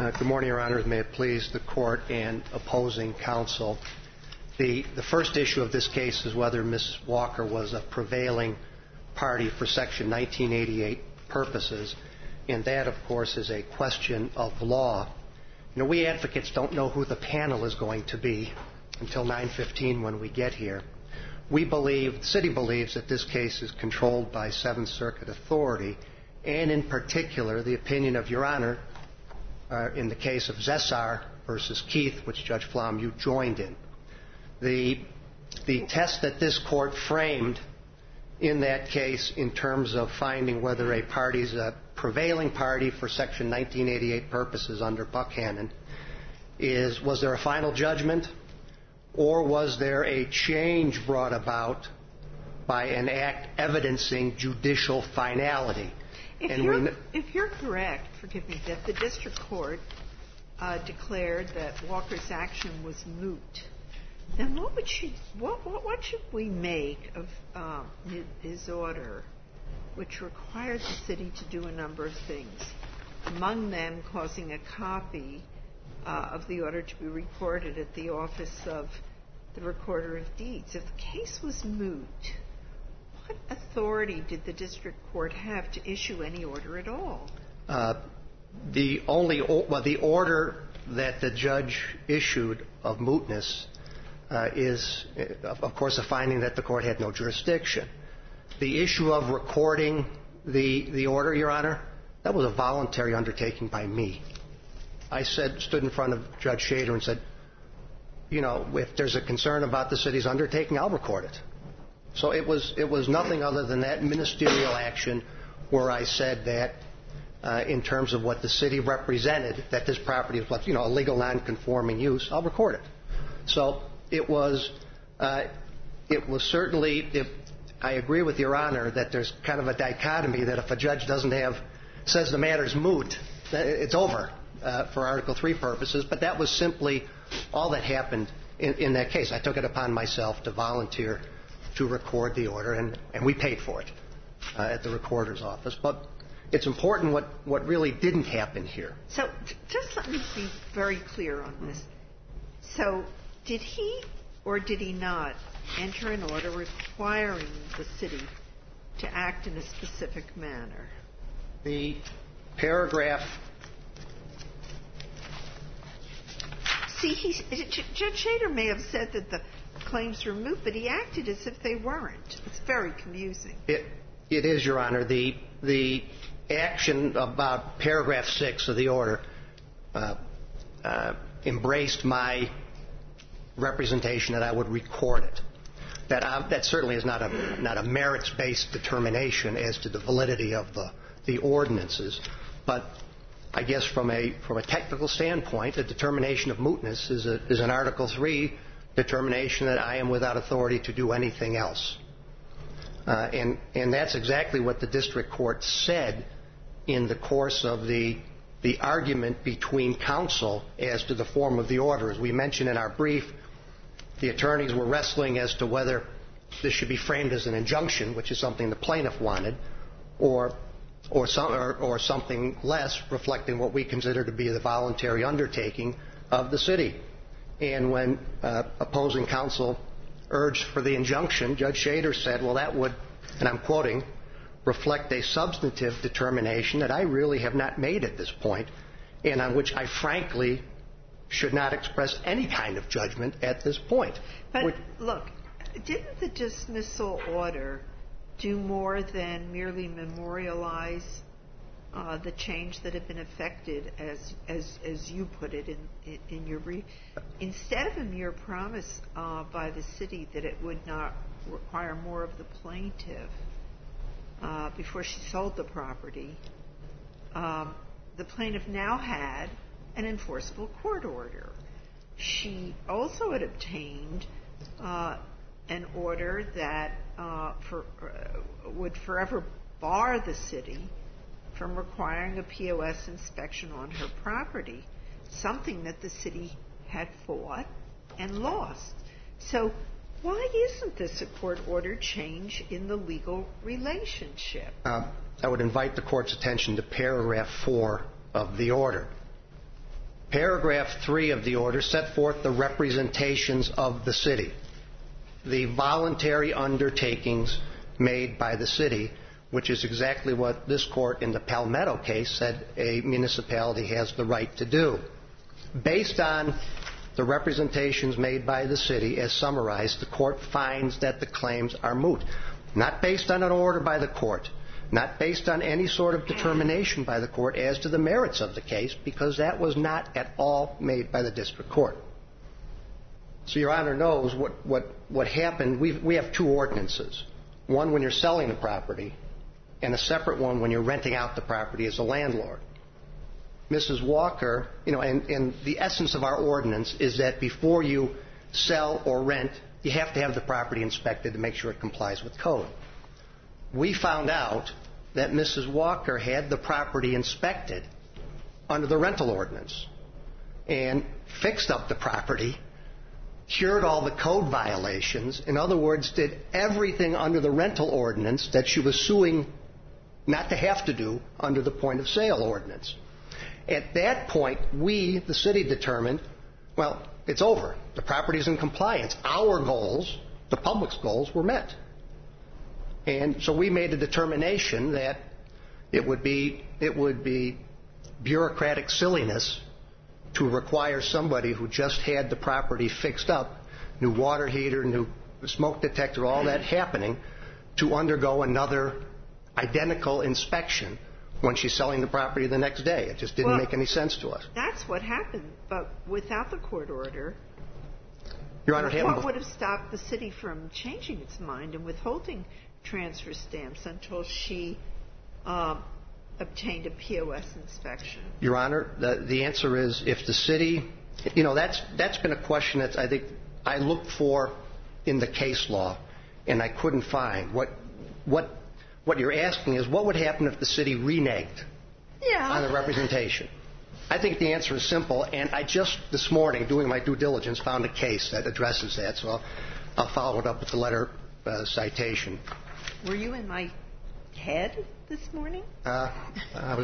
Good morning, Your Honors. May it please the Court and opposing counsel. The first issue of this case is whether Ms. Walker was a prevailing party for Section 1988 purposes, and that, of course, is a question of law. You know, we advocates don't know who the panel is going to be until 9:15 when we get here. The city believes that this case is controlled by Seventh Circuit authority, and in particular, the opinion of Your Honor in the case of Zessar versus Keith, which Judge Flom, you joined in. The test that this Court framed in that case in terms of finding whether a party is a prevailing party for Section 1988 purposes under Buckhannon is, was there a final judgment or was there a change brought about by an act evidencing judicial finality? If you're correct, forgive me, that the district court declared that Walker's action was moot, then what should we make of his order, which required the city to do a number of things, among them causing a copy of the order to be recorded at the office of the Recorder of Deeds? If the case was moot, what authority did the district court have to issue any order at all? The order that the judge issued of mootness is, of course, a finding that the court had no jurisdiction. The issue of recording the order, Your Honor, that was a voluntary undertaking by me. I stood in front of Judge Shader and said, you know, if there's a concern about the city's undertaking, I'll record it. So it was nothing other than that ministerial action where I said that in terms of what the city represented, that this property was, you know, a legal non-conforming use, I'll record it. So it was certainly, I agree with Your Honor that there's kind of a dichotomy that if a judge says the matter's moot, it's over for Article III purposes, but that was simply all that happened in that case. I took it upon myself to volunteer to record the order, and we paid for it at the recorder's office. But it's important what really didn't happen here. So just let me be very clear on this. So did he or did he not enter an order requiring the city to act in a specific manner? The paragraph... See, Judge Shader may have said that the claims were moot, but he acted as if they weren't. It's very confusing. It is, Your Honor. The action about paragraph 6 of the order embraced my representation that I would record it. That certainly is not a merits-based determination as to the validity of the ordinances, but I guess from a technical standpoint, the determination of mootness is an Article III determination that I am without authority to do anything else. And that's exactly what the district court said in the course of the argument between counsel as to the form of the order. As we mentioned in our brief, the attorneys were wrestling as to whether this should be framed as an injunction, which is something the plaintiff wanted, or something less, reflecting what we consider to be the voluntary undertaking of the city. And when opposing counsel urged for the injunction, Judge Shader said, well, that would, and I'm quoting, reflect a substantive determination that I really have not made at this point, and on which I frankly should not express any kind of judgment at this point. But look, didn't the dismissal order do more than merely memorialize the change that had been effected, as you put it in your brief? Instead of a mere promise by the city that it would not require more of the plaintiff before she sold the property, the plaintiff now had an enforceable court order. She also had obtained an order that would forever bar the city from requiring a POS inspection on her property, something that the city had fought and lost. So why isn't this a court-ordered change in the legal relationship? I would invite the Court's attention to paragraph 4 of the order. Paragraph 3 of the order set forth the representations of the city, the voluntary undertakings made by the city, which is exactly what this court in the Palmetto case said a municipality has the right to do. Based on the representations made by the city, as summarized, the court finds that the claims are moot. Not based on an order by the court, not based on any sort of determination by the court as to the merits of the case, because that was not at all made by the district court. So Your Honor knows what happened. We have two ordinances. One when you're selling the property, and a separate one when you're renting out the property as a landlord. Mrs. Walker, and the essence of our ordinance is that before you sell or rent, you have to have the property inspected to make sure it complies with code. We found out that Mrs. Walker had the property inspected under the rental ordinance and fixed up the property, cured all the code violations, in other words, did everything under the rental ordinance that she was suing not to have to do under the point of sale ordinance. At that point, we, the city, determined, well, it's over. The property's in compliance. Our goals, the public's goals, were met. And so we made a determination that it would be bureaucratic silliness to require somebody who just had the property fixed up, new water heater, new smoke detector, all that happening, to undergo another identical inspection when she's selling the property the next day. It just didn't make any sense to us. That's what happened, but without the court order, Your Honor, what would have stopped the city from changing its mind and withholding transfer stamps until she obtained a POS inspection? Your Honor, the answer is if the city, that's been a question that I think I looked for in the case law, and I couldn't find. What you're asking is what would happen if the city reneged on the representation? I think the answer is simple, and I just this morning, doing my due diligence, found a case that addresses that, so I'll follow it up with the letter citation. Were you in my head this morning? I was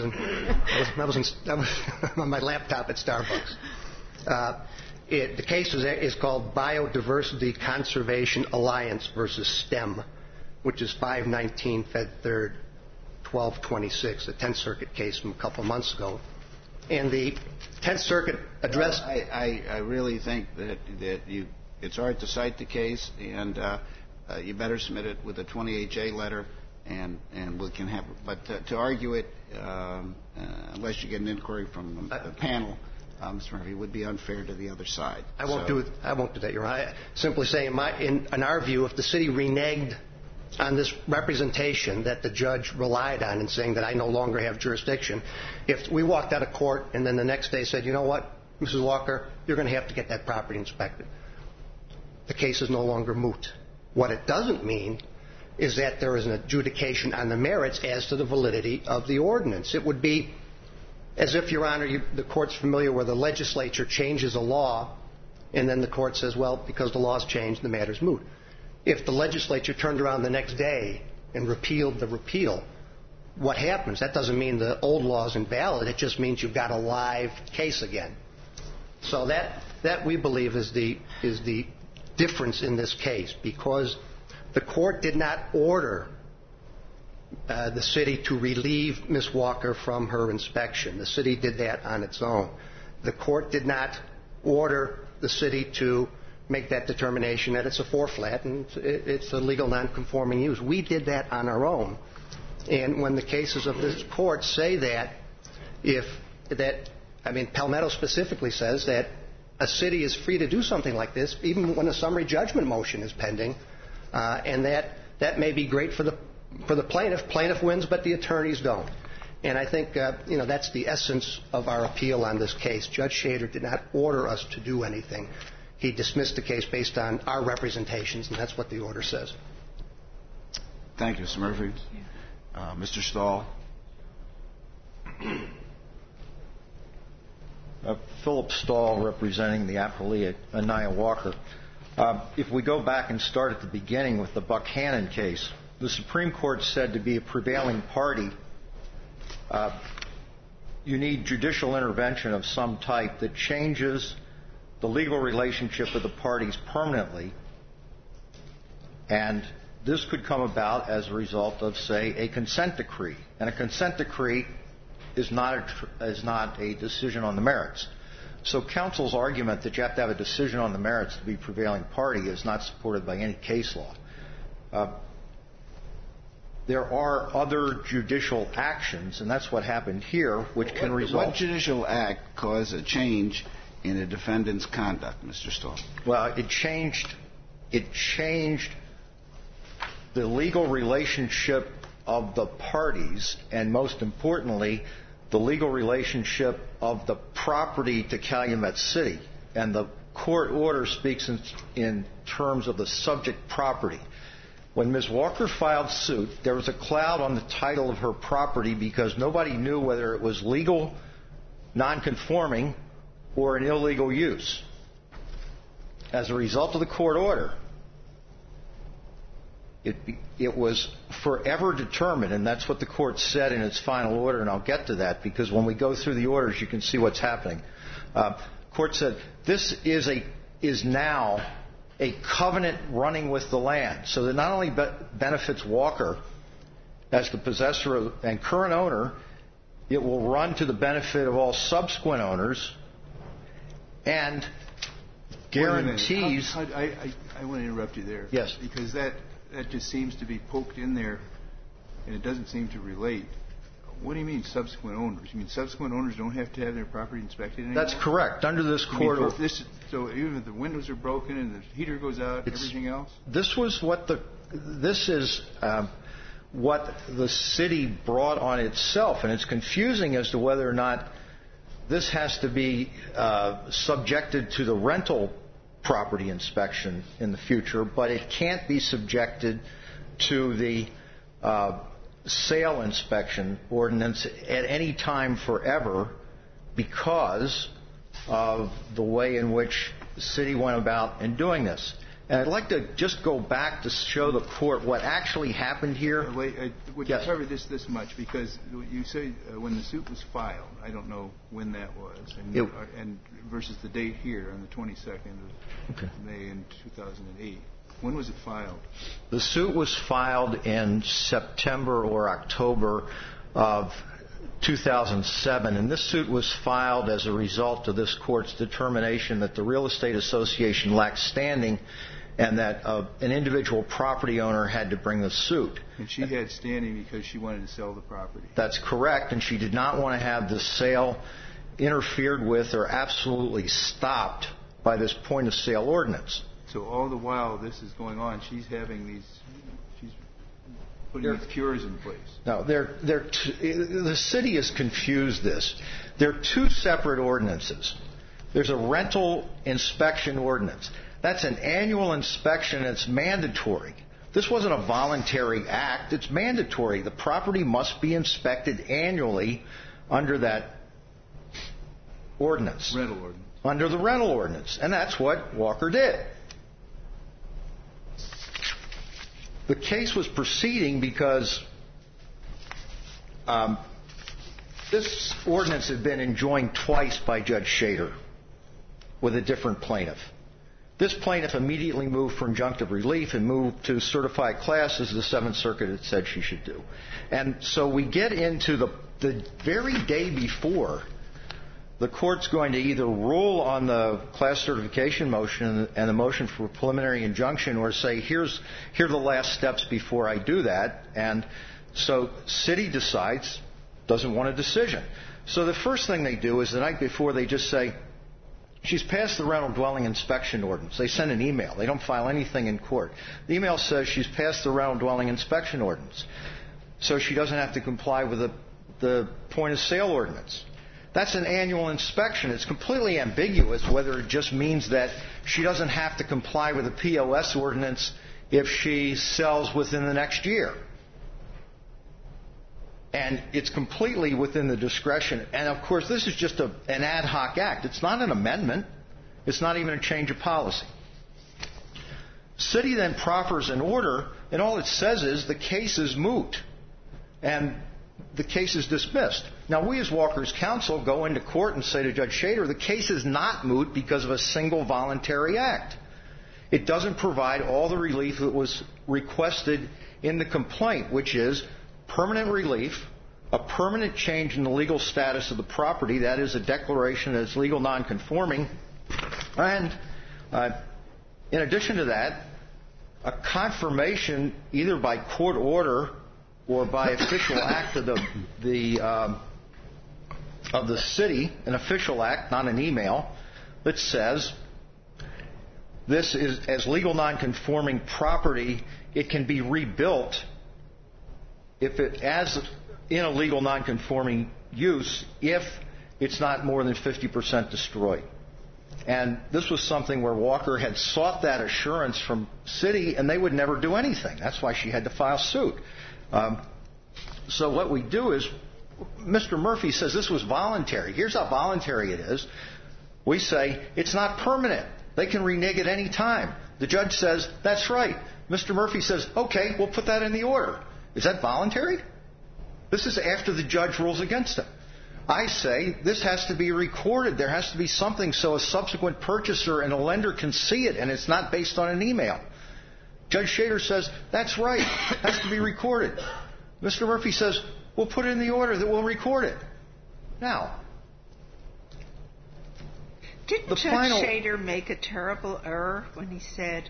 on my laptop at Starbucks. The case is called Biodiversity Conservation Alliance versus STEM, which is 519 Fed 3rd 1226, a 10th Circuit case from a couple of months ago. And the 10th Circuit addressed... I really think that it's hard to cite the case, and you better submit it with a 28J letter, and we can have... But to argue it, unless you get an inquiry from the panel, Mr. Murphy, would be unfair to the other side. I won't do that, Your Honor. Simply saying, in our view, if the city reneged on this representation that the judge relied on in saying that I no longer have jurisdiction, if we walked out of court and then the next day said, you know what, Mrs. Walker, you're going to have to get that property inspected, the case is no longer moot. What it doesn't mean is that there is an adjudication on the merits as to the validity of the ordinance. It would be as if, Your Honor, the court's familiar where the legislature changes a law and then the court says, well, because the law's changed, the matter's moot. If the legislature turned around the next day and repealed the repeal, what happens? That doesn't mean the old law is invalid. It just means you've got a live case again. So that we believe is the difference in this case, because the court did not order the city to relieve Ms. Walker from her inspection. The city did that on its own. The court did not order the city to make that determination that it's a four-flat and it's a legal nonconforming use. We did that on our own. And when the cases of this court say Palmetto specifically says that a city is free to do something like this, even when a summary judgment motion is pending, and that may be great for the plaintiff. Plaintiff wins, but the attorneys don't. And I think that's the essence of our appeal on this case. Judge Shader did not order us to do anything. He dismissed the case based on our representations, and that's what the order says. Thank you, Mr. Murphy. Mr. Stahl. Philip Stahl, representing the appellee, Anaya Walker. If we go back and start at the beginning with the Buckhannon case, the Supreme Court said to be a prevailing party, you need judicial intervention of some type that changes the legal relationship of the parties permanently. And this could come about as a result of, say, a consent decree. And a consent decree is not a decision on the merits. So counsel's argument that you have to have a decision on the merits to be prevailing party is not supported by any case law. There are other judicial actions, and that's what happened here, which can result... What judicial act caused a change in a defendant's conduct, Mr. Stahl? Well, it changed the legal relationship of the parties, and most importantly, the legal relationship of the property to Calumet City. And the court order speaks in terms of the subject property. When Ms. Walker filed suit, there was a cloud on the title of her property because nobody knew whether it was legal, nonconforming, or an illegal use. As a result of the court order, it was forever determined, and that's what the court said in its final order, and I'll get to that because when we go through the orders, you can see what's happening. Court said this is now a covenant running with the land, so that not only benefits Walker as the possessor and current owner, it will run to the benefit of all subsequent owners and guarantees... I want to interrupt you there. Yes. Because that just seems to be poked in there, and it doesn't seem to relate. What do you mean subsequent owners? You mean subsequent owners don't have to have their property inspected anymore? That's correct. Under this court order... So even if the windows are broken and the heater goes out, everything else? This is what the city brought on itself, and it's confusing as to whether or not this has to be subjected to the rental property inspection in the future, but it can't be subjected to the sale inspection ordinance at any time forever because of the way in which the city went about in doing this. And I'd like to just go back to show the court what actually happened here. Would you cover this much? Because you say when the suit was filed, I don't know when that was, and versus the date here on the 22nd of May in 2008. When was it filed? The suit was filed in September or October of 2007, and this suit was filed as a result of this court's determination that the Real Estate Association lacked standing and that an individual property owner had to bring the suit. And she had standing because she wanted to sell the property. That's correct, and she did not want to have the sale interfered with or absolutely stopped by this point-of-sale ordinance. So all the while this is going on, she's putting these cures in place. No, the city has confused this. There are two separate ordinances. There's a rental inspection ordinance. That's an annual inspection. It's mandatory. This wasn't a voluntary act. It's mandatory. The property must be inspected annually under that ordinance. Rental ordinance. Under the rental ordinance. And that's what Walker did. The case was proceeding because this ordinance had been enjoined twice by Judge Shader with a different plaintiff. This plaintiff immediately moved for injunctive relief and moved to certified class as the Seventh Circuit had said she should do. And so we get into the very day before the court's going to either rule on the class certification motion and the motion for preliminary injunction or say, here are the last steps before I do that. And so city decides, doesn't want a decision. So the first thing they do is the night before they just say, she's passed the rental dwelling inspection ordinance. They send an email. They don't file anything in court. The email says she's passed the rental dwelling inspection ordinance, so she doesn't have to comply with the point-of-sale ordinance. That's an annual inspection. It's completely ambiguous whether it just means that she doesn't have to comply with the POS ordinance if she sells within the next year. And it's completely within the discretion. And, of course, this is just an ad hoc act. It's not an amendment. It's not even a change of policy. City then proffers an order, and all it says is the case is moot. And the case is dismissed. Now, we as Walker's counsel go into court and say to Judge Shader, the case is not moot because of a single voluntary act. It doesn't provide all the relief that was requested in the complaint, which is permanent relief, a permanent change in the legal status of the property, that is, a declaration as legal nonconforming, and in addition to that, a confirmation either by court order or by official act of the city, an official act, not an email, that says this is as legal nonconforming property. It can be rebuilt if it as in a legal nonconforming use if it's not more than 50% destroyed. And this was something where Walker had sought that assurance from city, and they would never do anything. That's why she had to file suit. So what we do is, Mr. Murphy says this was voluntary. Here's how voluntary it is. We say it's not permanent. They can renege at any time. The judge says, that's right. Mr. Murphy says, okay, we'll put that in the order. Is that voluntary? This is after the judge rules against him. I say this has to be recorded. There has to be something so a subsequent purchaser and a lender can see it, and it's not based on an email. Judge Shader says, that's right. It has to be recorded. Mr. Murphy says, we'll put it in the order that we'll record it. Now, didn't Judge Shader make a terrible error when he said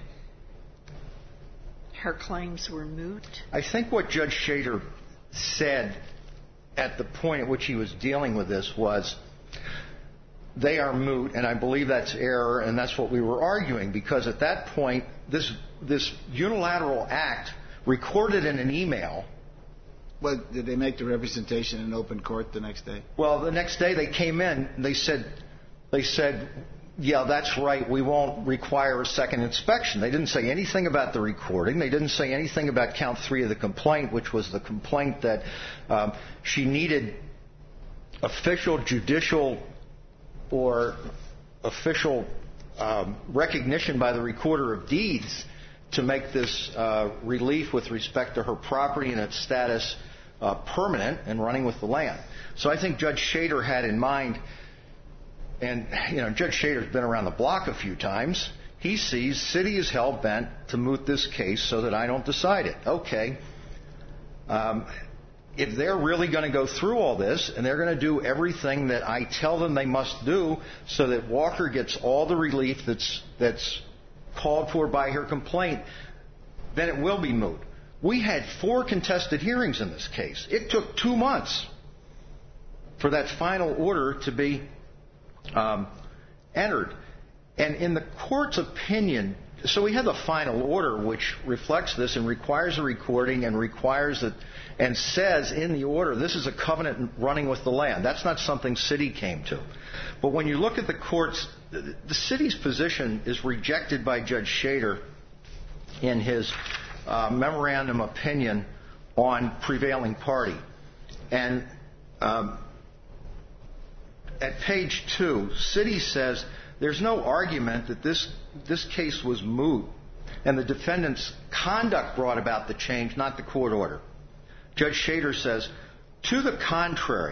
her claims were moot? I think what Judge Shader said at the point at which he was dealing with this was they are moot, and I believe that's error, and that's what we were arguing, because at that point, this unilateral act recorded in an email. Well, did they make the representation in open court the next day? Well, the next day they came in, and they said, yeah, that's right, we won't require a second inspection. They didn't say anything about the recording. They didn't say anything about count 3 of the complaint, which was the complaint that she needed official, judicial, or official recognition by the recorder of deeds to make this relief with respect to her property and its status permanent and running with the land. So I think Judge Shader had in mind, and Judge Shader's been around the block a few times, he sees city is hell-bent to moot this case so that I don't decide it. Okay. If they're really going to go through all this, and they're going to do everything that I tell them they must do so that Walker gets all the relief that's called for by her complaint, then it will be moot. We had 4 contested hearings in this case. It took 2 months for that final order to be entered. And in the court's opinion, so we have the final order which reflects this and requires a recording and requires that and says in the order this is a covenant running with the land. That's not something city came to. But when you look at the court's, the city's position is rejected by Judge Shader in his memorandum opinion on prevailing party. And at page 2, city says there's no argument that this case was moot and the defendant's conduct brought about the change, not the court order. Judge Shader says, to the contrary,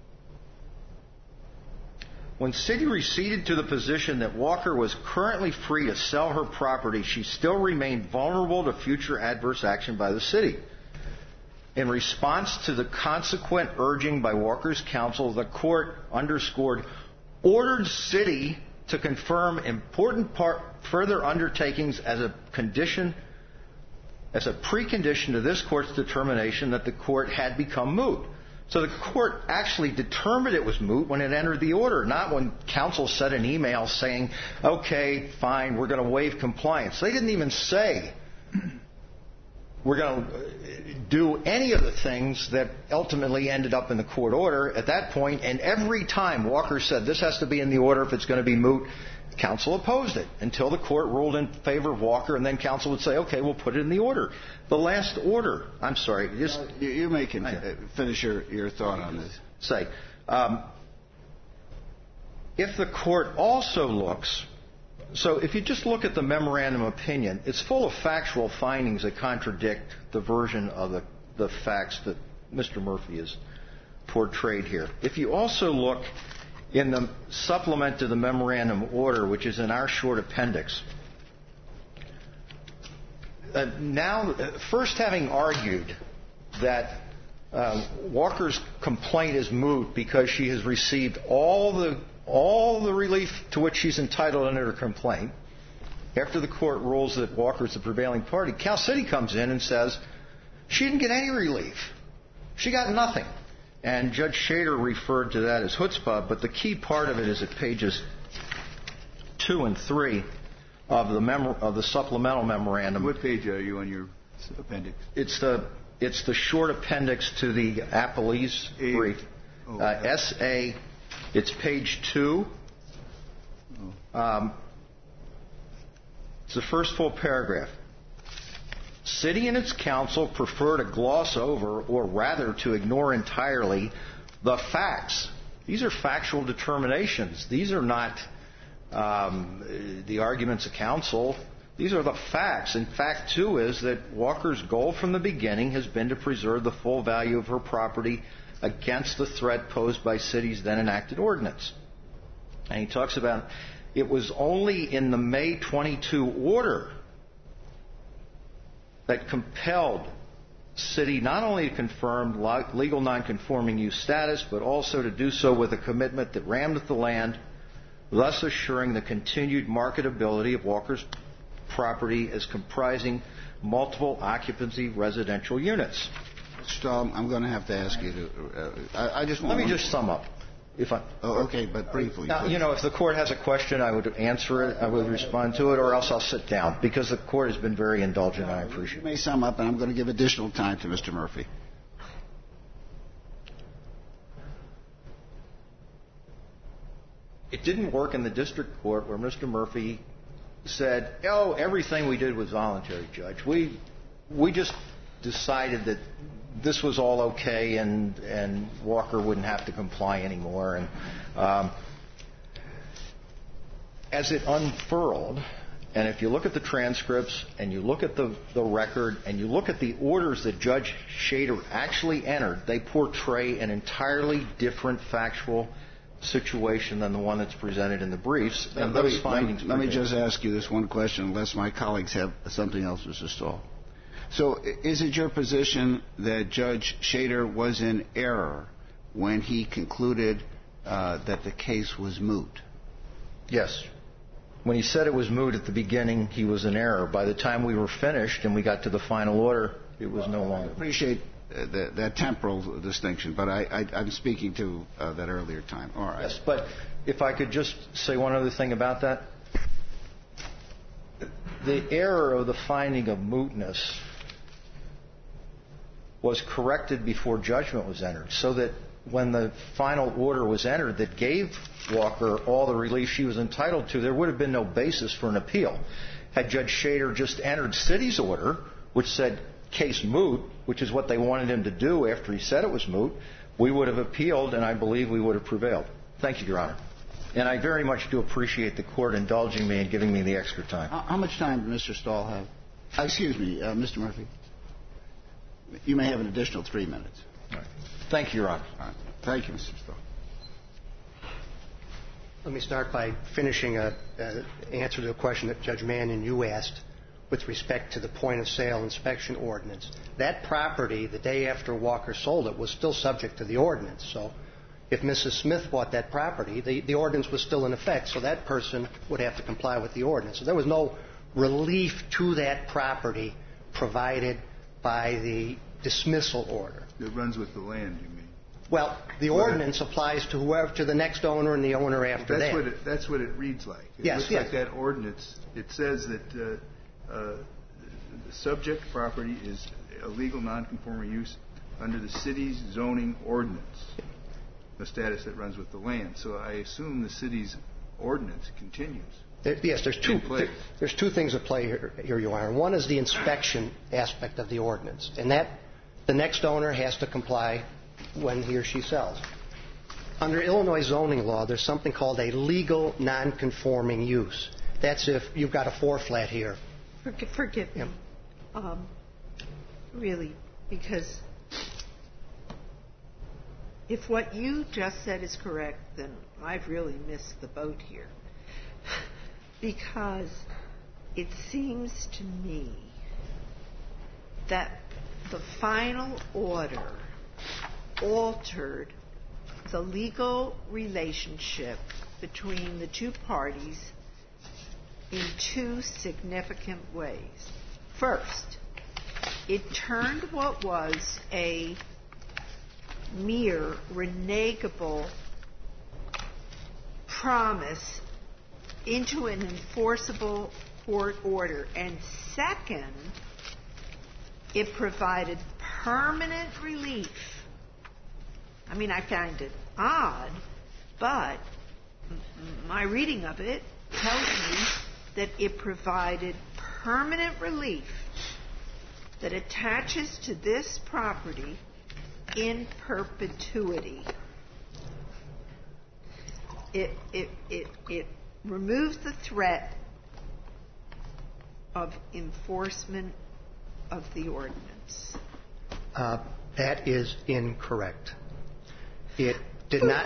when city receded to the position that Walker was currently free to sell her property, she still remained vulnerable to future adverse action by the city. In response to the consequent urging by Walker's counsel, the court underscored, ordered city to confirm important further undertakings as a condition, as a precondition to this court's determination that the court had become moot. So the court actually determined it was moot when it entered the order, not when counsel sent an email saying, okay, fine, we're going to waive compliance. They didn't even say we're going to do any of the things that ultimately ended up in the court order at that point. And every time Walker said this has to be in the order if it's going to be moot, counsel opposed it until the court ruled in favor of Walker, and then counsel would say, okay, we'll put it in the order. The last order, I'm sorry. You may finish your thought on this. Say, if the court also looks, so if you just look at the memorandum opinion, it's full of factual findings that contradict the version of the facts that Mr. Murphy is portrayed here. If you also look in the supplement to the memorandum order, which is in our short appendix, first having argued that Walker's complaint is moot because she has received all the relief to which she's entitled under her complaint, after the court rules that Walker's the prevailing party, Cal City comes in and says she didn't get any relief. She got nothing. And Judge Shader referred to that as chutzpah, but the key part of it is at pages 2 and 3 of the supplemental memorandum. What page are you on your appendix? It's the short appendix to the Appellee's brief. S.A. It's page 2. It's the first full paragraph. City and its council prefer to gloss over, or rather to ignore entirely, the facts. These are factual determinations. These are not the arguments of counsel. These are the facts. And fact 2 is that Walker's goal from the beginning has been to preserve the full value of her property against the threat posed by City's then enacted ordinance. And he talks about it was only in the May 22 order that compelled City not only to confirm legal nonconforming use status, but also to do so with a commitment that rammed the land, thus assuring the continued marketability of Walker's property as comprising multiple occupancy residential units. Mr. Stahl, I'm going to have to ask you to. Let me just sum up. Okay, but briefly. Now, if the court has a question, I would answer it, I would respond to it, or else I'll sit down, because the court has been very indulgent, and I appreciate it. You may sum up, and I'm going to give additional time to Mr. Murphy. It didn't work in the district court where Mr. Murphy said, everything we did was voluntary, Judge. We just decided that this was all okay and Walker wouldn't have to comply anymore. And as it unfurled, and if you look at the transcripts and you look at the record and you look at the orders that Judge Shader actually entered, they portray an entirely different factual situation than the one that's presented in the briefs. And those findings. Let me just ask you this one question, unless my colleagues have something else, Mr. Stahl. So is it your position that Judge Shader was in error when he concluded that the case was moot? Yes. When he said it was moot at the beginning, he was in error. By the time we were finished and we got to the final order, it was no longer. I appreciate that temporal distinction, but I'm speaking to that earlier time. All right. Yes, but if I could just say one other thing about that. The error of the finding of mootness was corrected before judgment was entered, so that when the final order was entered that gave Walker all the relief she was entitled to, there would have been no basis for an appeal. Had Judge Shader just entered City's order, which said case moot, which is what they wanted him to do after he said it was moot, we would have appealed, and I believe we would have prevailed. Thank you, Your Honor. And I very much do appreciate the court indulging me and giving me the extra time. How much time does Mr. Stahl have? Excuse me, Mr. Murphy. You may have an additional 3 minutes. All right. Thank you, Your Honor. All right. Thank you, Mr. Stahl. Let me start by finishing an answer to a question that Judge Mannion, you asked with respect to the point of sale inspection ordinance. That property, the day after Walker sold it, was still subject to the ordinance. So if Mrs. Smith bought that property, the ordinance was still in effect, so that person would have to comply with the ordinance. So there was no relief to that property provided by the dismissal order. It runs with the land, you mean? Well, the ordinance applies to whoever, to the next owner and the owner after that. That's what it reads like. It looks like that ordinance. It says that the subject property is a legal nonconforming use under the city's zoning ordinance, the status that runs with the land. So I assume the city's ordinance continues. Yes, there's two things at play here, Your Honor. One is the inspection aspect of the ordinance, and that the next owner has to comply when he or she sells. Under Illinois zoning law, there's something called a legal nonconforming use. That's if you've got a 4-flat here. Forgive me. Really, because If what you just said is correct, then I've really missed the boat here. Because it seems to me that the final order altered the legal relationship between the two parties in two significant ways. First, it turned what was a mere renegable promise into an enforceable court order. And second, it provided permanent relief. I mean, I find it odd, but my reading of it tells me that it provided permanent relief that attaches to this property in perpetuity. It removes the threat of enforcement of the ordinance. That is incorrect. It did not.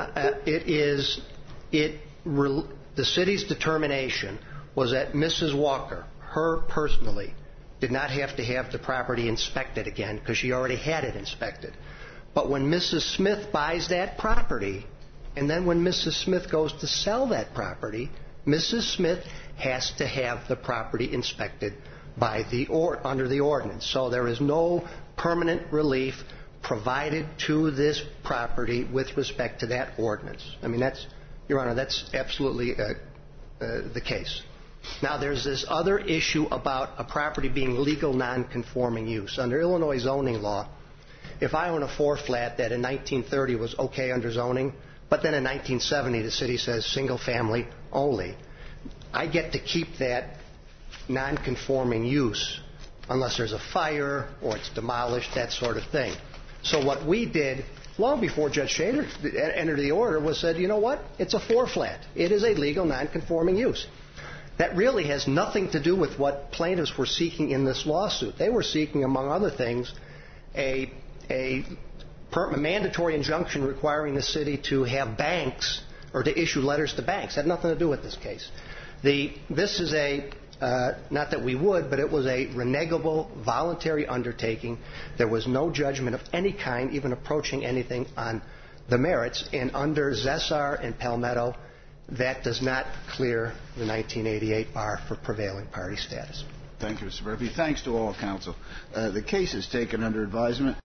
The city's determination was that Mrs. Walker, her personally, did not have to have the property inspected again because she already had it inspected. But when Mrs. Smith buys that property, and then when Mrs. Smith goes to sell that property, Mrs. Smith has to have the property inspected by under the ordinance. So there is no permanent relief provided to this property with respect to that ordinance. I mean, Your Honor, that's absolutely the case. Now, there's this other issue about a property being legal nonconforming use. Under Illinois zoning law, if I own a 4-flat that in 1930 was okay under zoning, but then in 1970 the city says single family only, I get to keep that nonconforming use unless there's a fire or it's demolished, that sort of thing. So what we did long before Judge Shader entered the order was said, you know what? It's a 4-flat. It is a legal nonconforming use. That really has nothing to do with what plaintiffs were seeking in this lawsuit. They were seeking, among other things, a mandatory injunction requiring the city to have banks or to issue letters to banks. It had nothing to do with this case. This is not that we would, but it was a renegable, voluntary undertaking. There was no judgment of any kind, even approaching anything on the merits. And under Zessar and Palmetto, that does not clear the 1988 bar for prevailing party status. Thank you, Mr. Murphy. Thanks to all counsel. The case is taken under advisement.